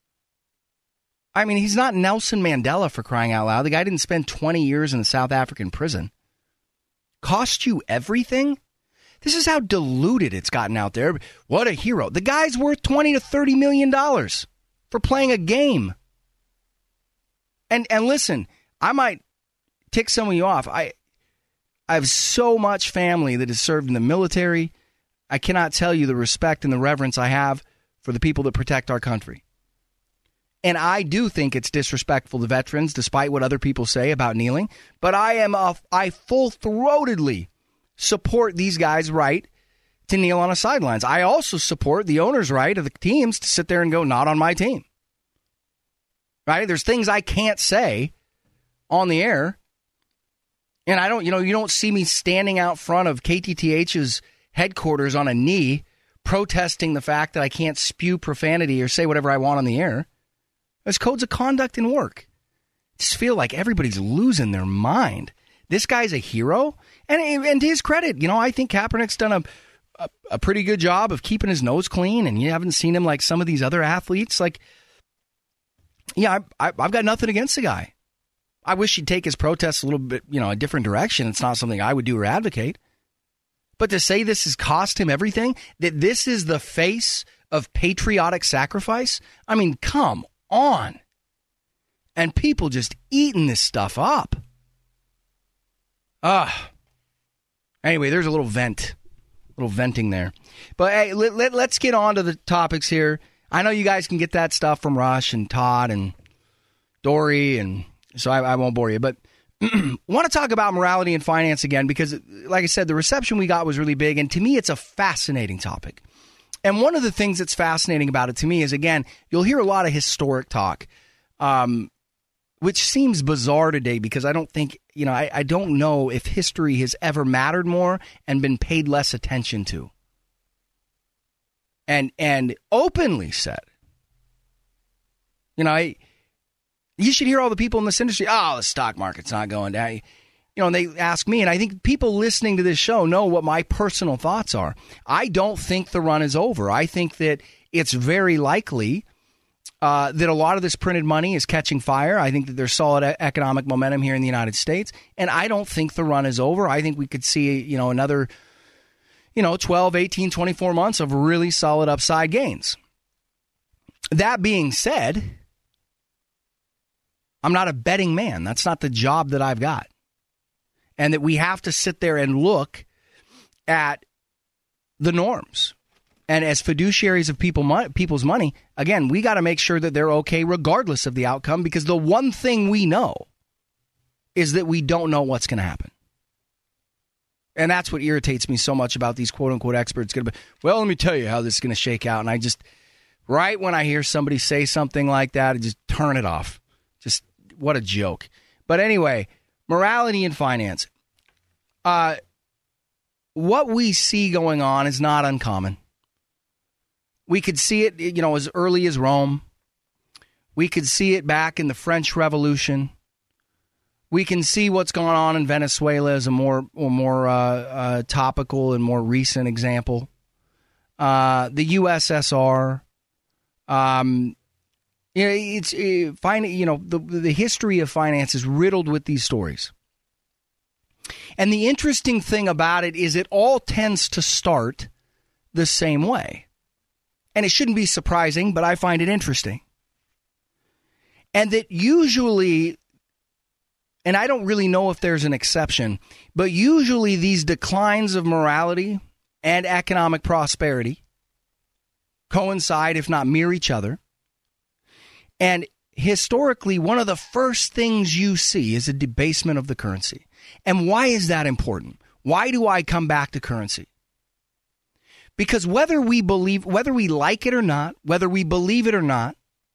I mean, he's not Nelson Mandela, for crying out loud. The guy didn't spend twenty years in a South African prison. Cost you everything? This is how diluted it's gotten out there. What a hero. The guy's worth twenty to thirty million dollars for playing a game. And and listen, I might tick some of you off. I I have so much family that has served in the military. I cannot tell you the respect and the reverence I have for the people that protect our country. And I do think it's disrespectful to veterans, despite what other people say about kneeling. But I am a, I full-throatedly support these guys' right to kneel on the sidelines. I also support the owner's right of the teams to sit there and go, not on my team. Right? There's things I can't say on the air. And I don't, you know, you don't see me standing out front of K T T H's headquarters on a knee protesting the fact that I can't spew profanity or say whatever I want on the air. There's codes of conduct in work. I just feel like everybody's losing their mind. This guy's a hero. And, and to his credit, you know, I think Kaepernick's done a, a, a pretty good job of keeping his nose clean. And you haven't seen him like some of these other athletes. Like, yeah, I, I, I've got nothing against the guy. I wish he'd take his protests a little bit, you know, a different direction. It's not something I would do or advocate. But to say this has cost him everything, that this is the face of patriotic sacrifice, I mean, come on. And people just eating this stuff up. Ah. Anyway, there's a little vent, a little venting there. But hey, let, let, let's get on to the topics here. I know you guys can get that stuff from Rush and Todd and Dory, and so I, I won't bore you. But I want to talk about morality and finance again because, like I said, the reception we got was really big, and to me, it's a fascinating topic. And one of the things that's fascinating about it to me is, again, you'll hear a lot of historic talk, um, which seems bizarre today because I don't think, you know, I, I don't know if history has ever mattered more and been paid less attention to. And and openly said, you know, I, you should hear all the people in this industry, oh, the stock market's not going down. You know, and they ask me, and I think people listening to this show know what my personal thoughts are. I don't think the run is over. I think that it's very likely uh, that a lot of this printed money is catching fire. I think that there's solid economic momentum here in the United States, and I don't think the run is over. I think we could see, you know, another, you know, twelve, eighteen, twenty-four months of really solid upside gains. That being said, I'm not a betting man. That's not the job that I've got. And that we have to sit there and look at the norms. And as fiduciaries of people, people's money, again, we got to make sure that they're okay regardless of the outcome, because the one thing we know is that we don't know what's going to happen. And that's what irritates me so much about these quote-unquote experts. Going to be, well, let me tell you how this is going to shake out. And I just, right when I hear somebody say something like that, I just turn it off. Just, what a joke. But anyway, morality and finance. Uh, what we see going on is not uncommon. We could see it, you know, as early as Rome. We could see it back in the French Revolution. We can see what's going on in Venezuela as a more or more uh, uh, topical and more recent example. Uh, the U S S R. Um, you know, it's it, fine. You know, the the history of finance is riddled with these stories. And the interesting thing about it is it all tends to start the same way. And it shouldn't be surprising, but I find it interesting. And that usually, and I don't really know if there's an exception, but usually these declines of morality and economic prosperity coincide, if not mirror each other. And historically, one of the first things you see is a debasement of the currency. And why is that important? Why do I come back to currency? Because whether we believe, whether we like it or not, whether we believe it or not,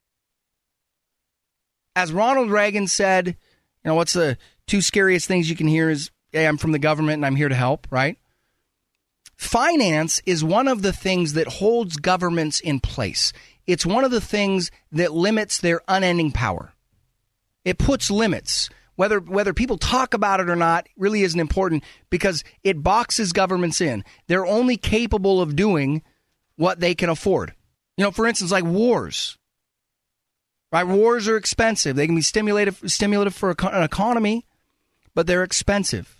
as Ronald Reagan said, you know, what's the two scariest things you can hear is, hey, I'm from the government and I'm here to help, right? Finance is one of the things that holds governments in place. It's one of the things that limits their unending power. It puts limits. Whether whether people talk about it or not really isn't important because it boxes governments in. They're only capable of doing what they can afford. You know, for instance, like wars. Right? Wars are expensive. They can be stimulative, stimulative for an economy, but they're expensive.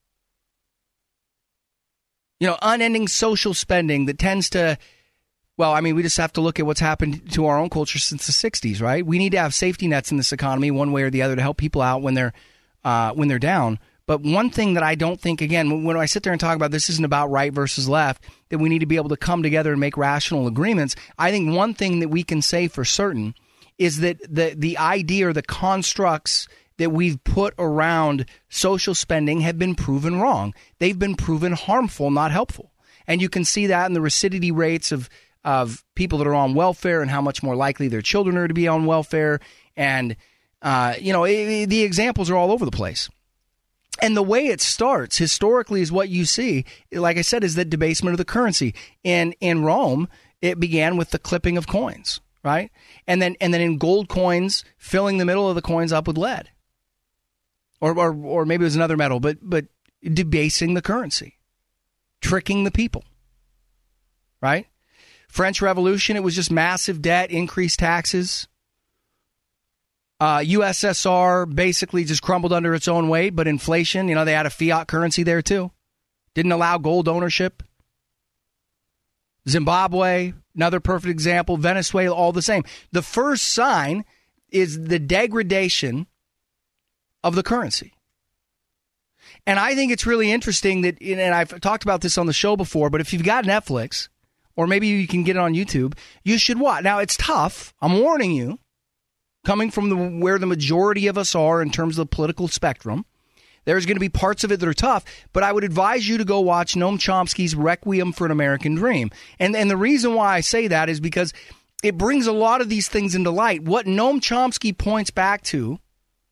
You know, unending social spending that tends to, well, I mean, we just have to look at what's happened to our own culture since the sixties, right? We need to have safety nets in this economy one way or the other to help people out when they're uh, when they're down. But one thing that I don't think, again, when I sit there and talk about this isn't about right versus left, that we need to be able to come together and make rational agreements. I think one thing that we can say for certain is that the the idea or the constructs that we've put around social spending have been proven wrong. They've been proven harmful, not helpful. And you can see that in the recidivism rates of of people that are on welfare and how much more likely their children are to be on welfare. And, uh, you know, it, the examples are all over the place. And the way it starts historically is what you see, like I said, is the debasement of the currency. In in Rome, it began with the clipping of coins, right? And then and then in gold coins, filling the middle of the coins up with lead. Or or, or maybe it was another metal, but but debasing the currency, tricking the people, right? French Revolution, it was just massive debt, increased taxes. Uh, U S S R basically just crumbled under its own weight, but inflation, you know, they had a fiat currency there too. Didn't allow gold ownership. Zimbabwe, another perfect example. Venezuela, all the same. The first sign is the degradation of the currency. And I think it's really interesting that, and I've talked about this on the show before, but if you've got Netflix, or maybe you can get it on YouTube, you should watch. Now, it's tough. I'm warning you, coming from the, where the majority of us are in terms of the political spectrum. There's going to be parts of it that are tough, but I would advise you to go watch Noam Chomsky's Requiem for an American Dream. And, and the reason why I say that is because it brings a lot of these things into light. What Noam Chomsky points back to,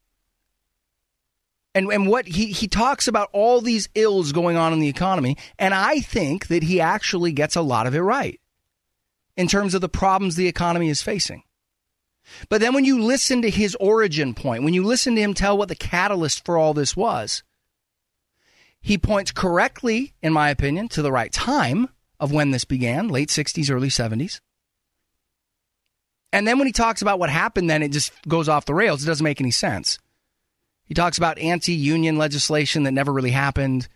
and, and what he, he talks about all these ills going on in the economy, and I think that he actually gets a lot of it right in terms of the problems the economy is facing. But then when you listen to his origin point, when you listen to him tell what the catalyst for all this was, he points correctly, in my opinion, to the right time of when this began, late sixties, early seventies. And then when he talks about what happened, then it just goes off the rails. It doesn't make any sense. He talks about anti-union legislation that never really happened.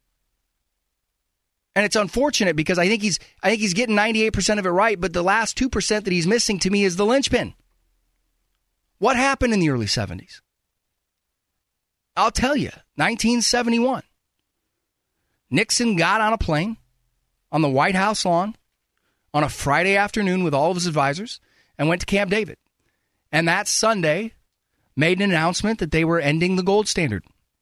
And it's unfortunate because I think he's I think he's getting ninety-eight percent of it right, but the last two percent that he's missing to me is the linchpin. What happened in the early seventies? I'll tell you, nineteen seventy-one. Nixon got on a plane on the White House lawn on a Friday afternoon with all of his advisors and went to Camp David. And that Sunday made an announcement that they were ending the gold standard.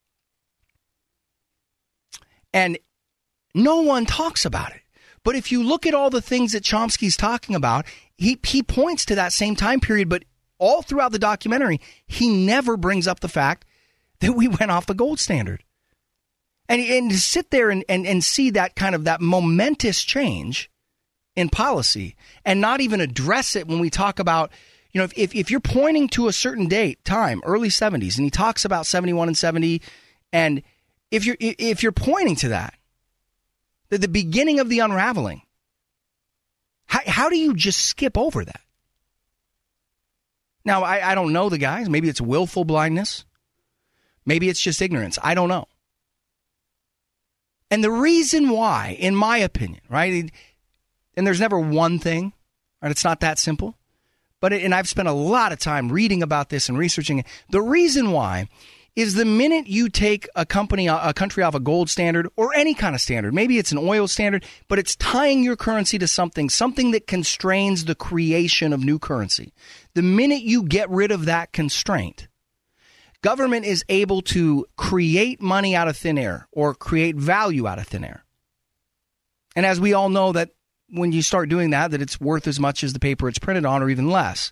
And no one talks about it. But if you look at all the things that Chomsky's talking about, he, he points to that same time period, but all throughout the documentary, he never brings up the fact that we went off the gold standard. And, and to sit there and, and, and see that kind of that momentous change in policy and not even address it when we talk about, you know, if, if you're pointing to a certain date, time, early seventies, and he talks about seventy-one and seventy, and if you're, if you're pointing to that, the, the beginning of the unraveling, how, how do you just skip over that? Now, I, I don't know the guys. Maybe it's willful blindness. Maybe it's just ignorance. I don't know. And the reason why, in my opinion, right, and there's never one thing, right? It's not that simple. But it, and I've spent a lot of time reading about this and researching it. The reason why is the minute you take a company, a country off a gold standard or any kind of standard, maybe it's an oil standard, but it's tying your currency to something, something that constrains the creation of new currency. The minute you get rid of that constraint, government is able to create money out of thin air or create value out of thin air. And as we all know that when you start doing that, that it's worth as much as the paper it's printed on or even less.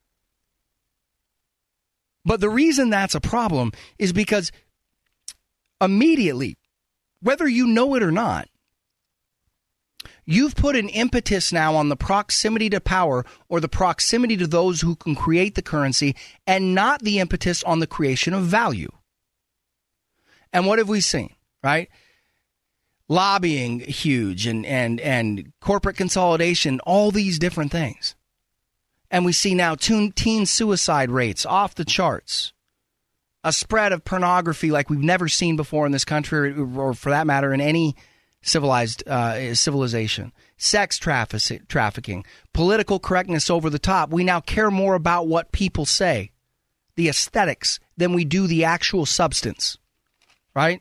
But the reason that's a problem is because immediately, whether you know it or not, you've put an impetus now on the proximity to power or the proximity to those who can create the currency and not the impetus on the creation of value. And what have we seen, right? Lobbying huge and, and, and corporate consolidation, all these different things. And we see now teen, teen suicide rates off the charts, a spread of pornography like we've never seen before in this country, or, or for that matter, in any civilized uh, civilization, sex traffic, trafficking, political correctness over the top. We now care more about what people say, the aesthetics, than we do the actual substance, right?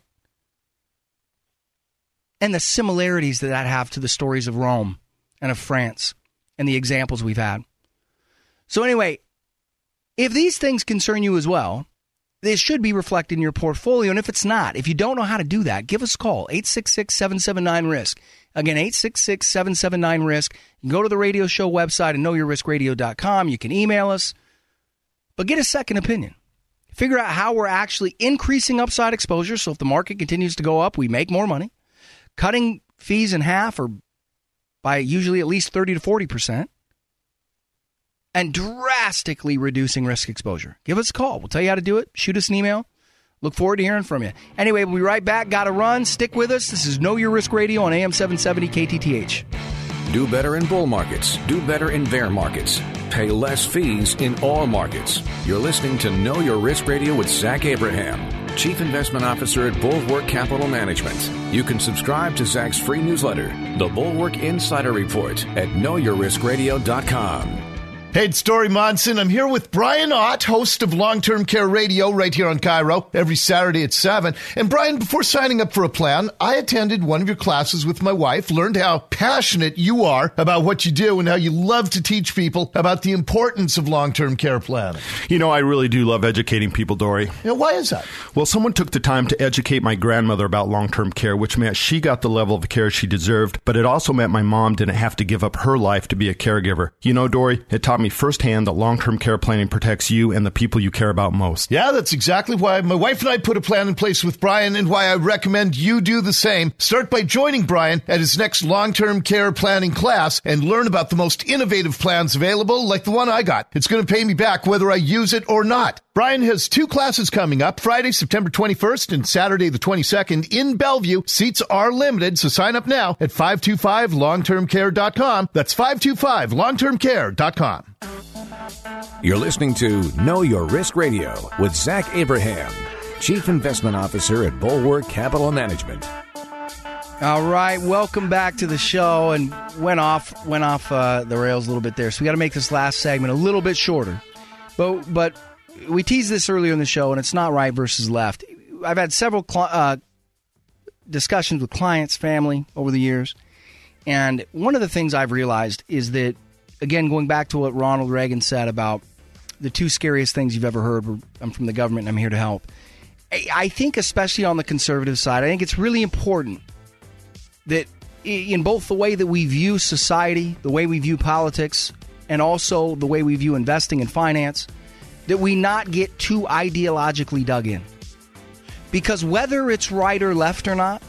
And the similarities that that have to the stories of Rome and of France and the examples we've had. So anyway, if these things concern you as well, they should be reflected in your portfolio. And if it's not, if you don't know how to do that, give us a call, eight six six, seven seven nine, risk. Again, eight six six, seven seven nine, risk. You can go to the radio show website and know your risk radio dot com. You can email us. But get a second opinion. Figure out how we're actually increasing upside exposure. So if the market continues to go up, we make more money. Cutting fees in half or by usually at least thirty to forty percent. And drastically reducing risk exposure. Give us a call. We'll tell you how to do it. Shoot us an email. Look forward to hearing from you. Anyway, we'll be right back. Got to run. Stick with us. This is Know Your Risk Radio on A M seven seventy K T T H. Do better in bull markets. Do better in bear markets. Pay less fees in all markets. You're listening to Know Your Risk Radio with Zach Abraham, Chief Investment Officer at Bulwark Capital Management. You can subscribe to Zach's free newsletter, The Bulwark Insider Report, at know your risk radio dot com. Hey, it's Dory Monson. I'm here with Brian Ott, host of Long-Term Care Radio right here on Cairo every Saturday at seven. And Brian, before signing up for a plan, I attended one of your classes with my wife, learned how passionate you are about what you do and how you love to teach people about the importance of long-term care planning. You know, I really do love educating people, Dory. Yeah, why is that? Well, someone took the time to educate my grandmother about long-term care, which meant she got the level of care she deserved, but it also meant my mom didn't have to give up her life to be a caregiver. You know, Dory, it taught me firsthand that long-term care planning protects you and the people you care about most. Yeah, that's exactly why my wife and I put a plan in place with Brian and why I recommend you do the same. Start by joining Brian at his next long-term care planning class and learn about the most innovative plans available, like the one I got. It's going to pay me back whether I use it or not. Brian has two classes coming up, Friday, September twenty-first and Saturday the twenty-second in Bellevue. Seats are limited, so sign up now at five two five long term care dot com. That's five two five long term care dot com. You're listening to Know Your Risk Radio with Zach Abraham, Chief Investment Officer at Bulwark Capital Management. All right, welcome back to the show. And went off went off uh, the rails a little bit there, so we got to make this last segment a little bit shorter. But but we teased this earlier in the show, and it's not right versus left. I've had several cl- uh, discussions with clients, family over the years, and one of the things I've realized is that, again, going back to what Ronald Reagan said about the two scariest things you've ever heard, I'm from the government and I'm here to help. I think, especially on the conservative side, I think it's really important that in both the way that we view society, the way we view politics, and also the way we view investing and finance, that we not get too ideologically dug in. Because whether it's right or left or not,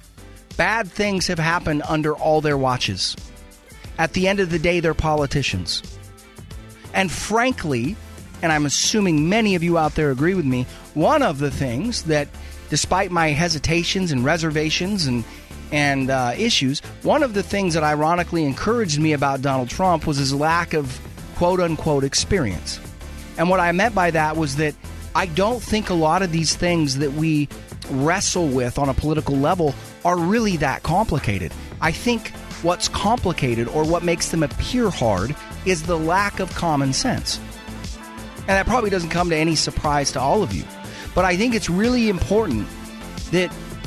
bad things have happened under all their watches. At the end of the day, they're politicians. And frankly, and I'm assuming many of you out there agree with me, one of the things that, despite my hesitations and reservations and and uh, issues, one of the things that ironically encouraged me about Donald Trump was his lack of quote-unquote experience. And what I meant by that was that I don't think a lot of these things that we wrestle with on a political level are really that complicated. I think what's complicated, or what makes them appear hard, is the lack of common sense. And that probably doesn't come to any surprise to all of you. But I think it's really important that,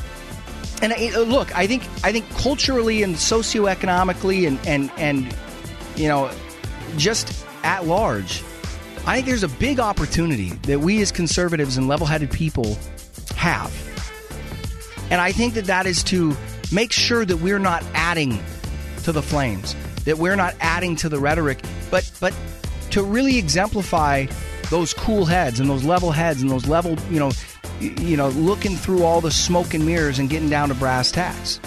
and I, look, I think I think culturally and socioeconomically and, and, and, you know, just at large, I think there's a big opportunity that we as conservatives and level-headed people have. And I think that that is to make sure that we're not adding to the flames, that we're not adding to the rhetoric, but but to really exemplify those cool heads and those level heads and those level, you know, you know, looking through all the smoke and mirrors and getting down to brass tacks.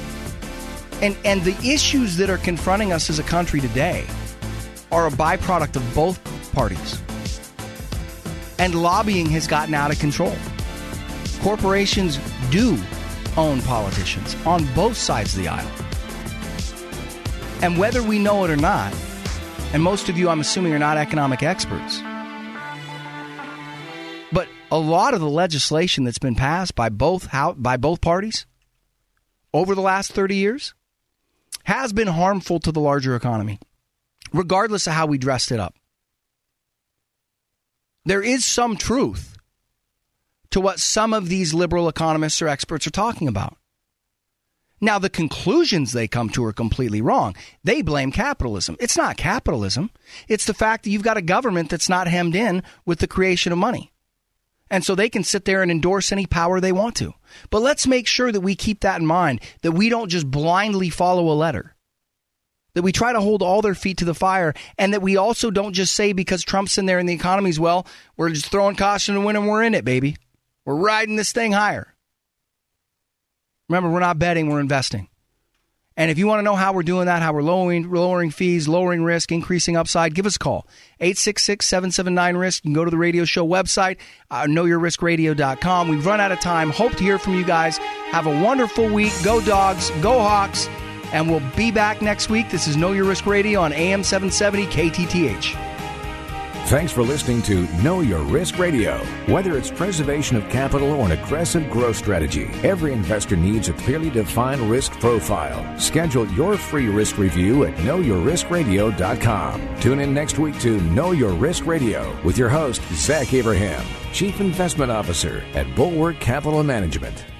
And and the issues that are confronting us as a country today are a byproduct of both parties. And lobbying has gotten out of control. Corporations do own politicians on both sides of the aisle. And whether we know it or not, and most of you, I'm assuming, are not economic experts, but a lot of the legislation that's been passed by both how, by both parties over the last thirty years has been harmful to the larger economy, regardless of how we dressed it up. There is some truth to what some of these liberal economists or experts are talking about. Now, the conclusions they come to are completely wrong. They blame capitalism. It's not capitalism. It's the fact that you've got a government that's not hemmed in with the creation of money. And so they can sit there and endorse any power they want to. But let's make sure that we keep that in mind, that we don't just blindly follow a letter, that we try to hold all their feet to the fire, and that we also don't just say because Trump's in there and the economy's well, we're just throwing caution to the wind and we're in it, baby. We're riding this thing higher. Remember, we're not betting, we're investing. And if you want to know how we're doing that, how we're lowering lowering fees, lowering risk, increasing upside, give us a call. eight six six, seven seven nine, risk. You can go to the radio show website, uh, know your risk radio dot com. We've run out of time. Hope to hear from you guys. Have a wonderful week. Go Dogs. Go Hawks. And we'll be back next week. This is Know Your Risk Radio on A M seven seventy K T T H. Thanks for listening to Know Your Risk Radio. Whether it's preservation of capital or an aggressive growth strategy, every investor needs a clearly defined risk profile. Schedule your free risk review at know your risk radio dot com. Tune in next week to Know Your Risk Radio with your host, Zach Abraham, Chief Investment Officer at Bulwark Capital Management.